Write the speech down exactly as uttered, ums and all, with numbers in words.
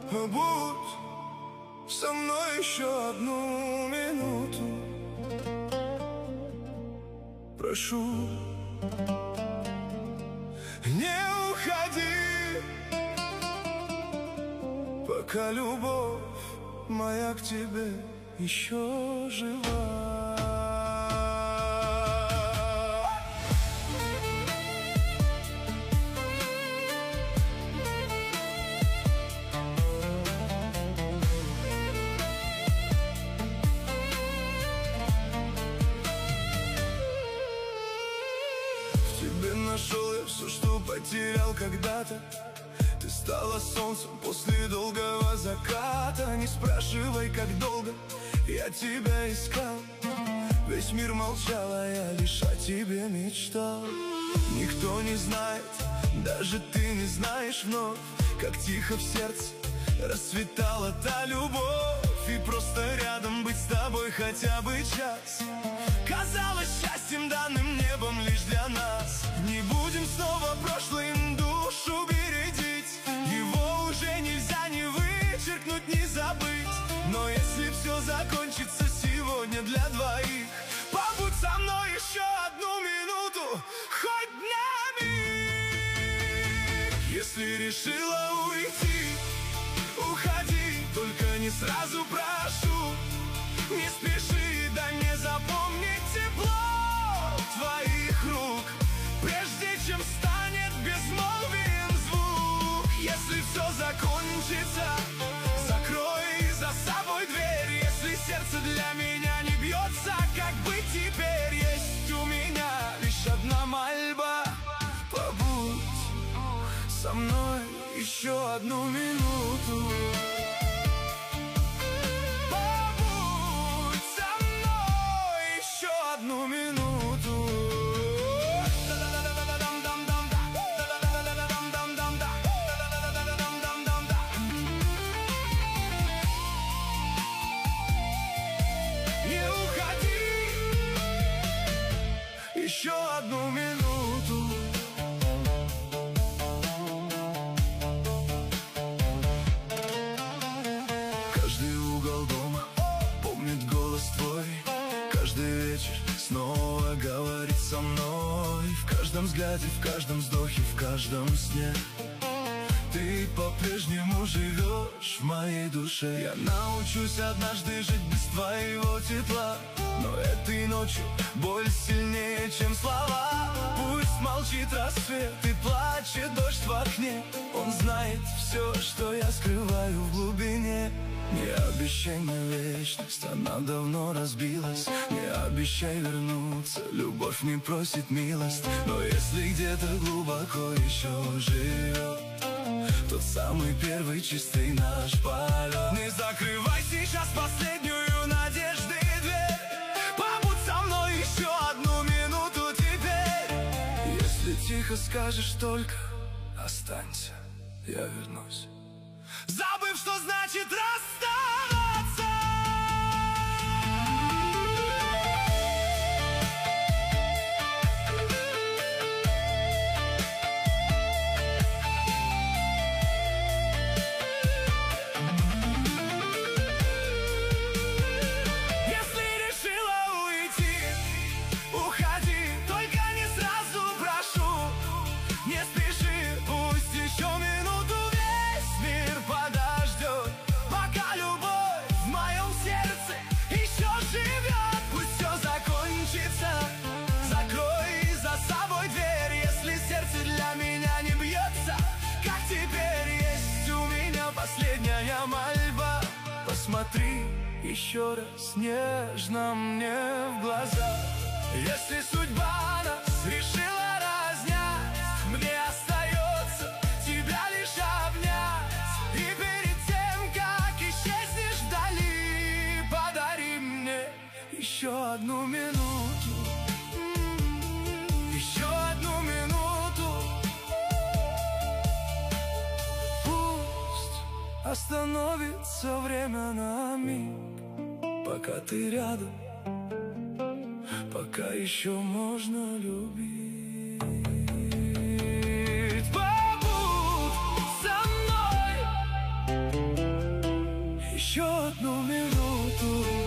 Побудь со мной еще одну минуту, прошу, не уходи, пока любовь моя к тебе еще жива. Нашел я все, что потерял когда-то. Ты стала солнцем после долгого заката. Не спрашивай, как долго я тебя искал. Весь мир молчал, а я лишь о тебе мечтал. Никто не знает, даже ты не знаешь вновь, как тихо в сердце расцветала та любовь. И просто рядом быть с тобой хотя бы час казалось счастьем, данным небом лишь для нас. Не будем снова прошлым душу бередить, его уже нельзя ни вычеркнуть, ни забыть. Но если все закончится сегодня для двоих, побудь со мной еще одну минуту, хоть на миг. Если решила уйти, уходи, только не сразу, прошу. Не спеши, дай мне запомнить тепло твоих рук, прежде чем станет безмолвием звук. Если все закончится, закрой за собой дверь. Если сердце для меня не бьется, как быть теперь? Есть у меня лишь одна мольба: побудь со мной еще одну минуту. Одну минуту. Не уходи, еще одну минуту. Каждый угол дома помнит голос твой, каждый вечер снова говорит со мной. В каждом взгляде, в каждом вздохе, в каждом сне ты по-прежнему живешь в моей душе. Я научусь однажды жить без твоего тепла, но этой ночью боль сильнее, чем слова. Пусть молчит рассвет и плачет дождь в окне, он знает все, что я скрываю в глубине. Не обещай мне вечность, она давно разбилась. Не обещай вернуться, любовь не просит милость. Но если где-то глубоко еще живет тот самый первый чистый наш полет, не закрывай сейчас последнюю надежды дверь. Побудь со мной еще одну минуту теперь. Если тихо скажешь только останься, я вернусь, забыв, что значит расставаться. Если решила уйти, уходи, только не сразу, прошу. Не спеши, пусть еще минуту весь мир подождет, пока любовь в моем сердце еще живет. Пусть все закончится, закрой за собой дверь. Если сердце для меня не бьется, как теперь? Есть у меня последняя мольба: посмотри еще раз нежно мне в глаза. Если судьба нас решила разнять, мне остается тебя лишь обнять. И перед тем, как исчезнешь вдали, подари мне еще одну минуту, еще одну минуту. Пусть остановится время на миг, пока ты рядом, пока еще можно любить. Побудь со мной еще одну минуту.